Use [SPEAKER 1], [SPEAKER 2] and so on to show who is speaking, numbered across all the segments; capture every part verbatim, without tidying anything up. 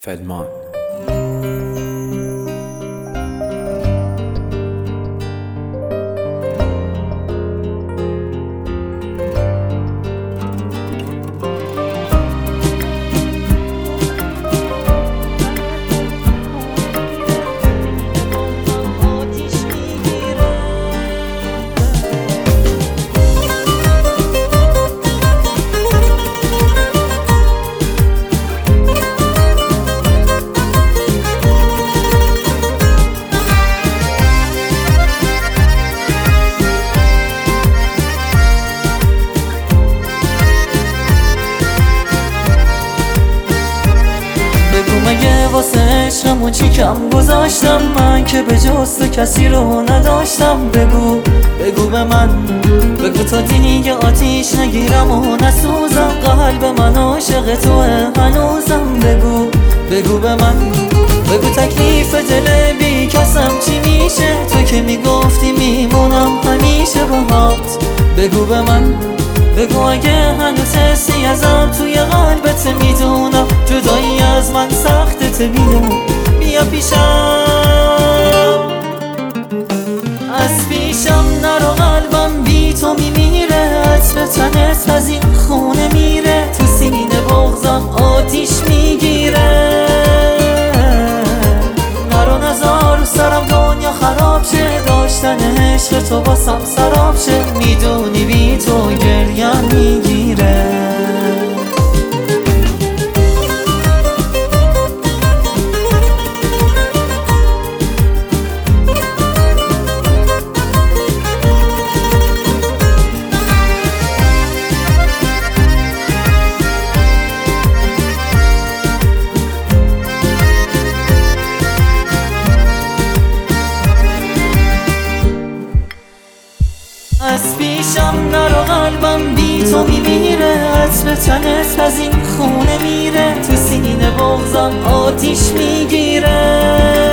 [SPEAKER 1] فلمان.
[SPEAKER 2] مگه واسه عشقمون چی کم گذاشتم من که به جز تو کسی رو نداشتم؟ بگو بگو به من، بگو تا دیگه آتیش نگیرم و نسوزم. قلب من عاشق توه هنوزم. بگو بگو به من، بگو تکلیف دل بی کسم چی میشه؟ تو که میگفتی میمونم همیشه باهات. بگو به من، بگو اگه هنوز حسی ازم توی قلبت میدونم جدایی از من سختت. بیا بیا پیشم، از پیشم نرو، قلبم بی تو میمیره. عطر تنت از این خونه میره، تو سینه بغضم آتیش میگیره. نرو نزار رو سرم دنیا خراب شه، داشتن عشق تو باسم سراب شه. میدونی بی تو گریم میگیره. از پیشم نرو، قلبم بی تو میمیره. عطر تنت از این خونه میره، تو سینه بغضم آتیش میگیره.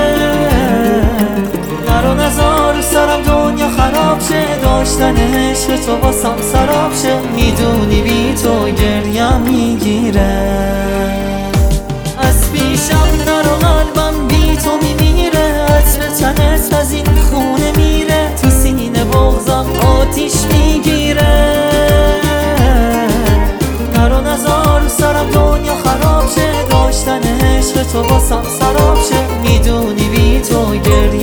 [SPEAKER 2] نرو نزار رو سرم دنیا خراب شه، داشتن عشق تو باسم سراب شه. میدونی بی تو گریم میگیره. از پیشم نرو، قلبم بی تو میمیره. عطر تنت از این خونه میره، تو سینه بغضم آتیش میگیره. نرو نزار رو سرم دنیا خراب شه، داشتن عشق تو باسم سراب شه. میدونی بی تو گریه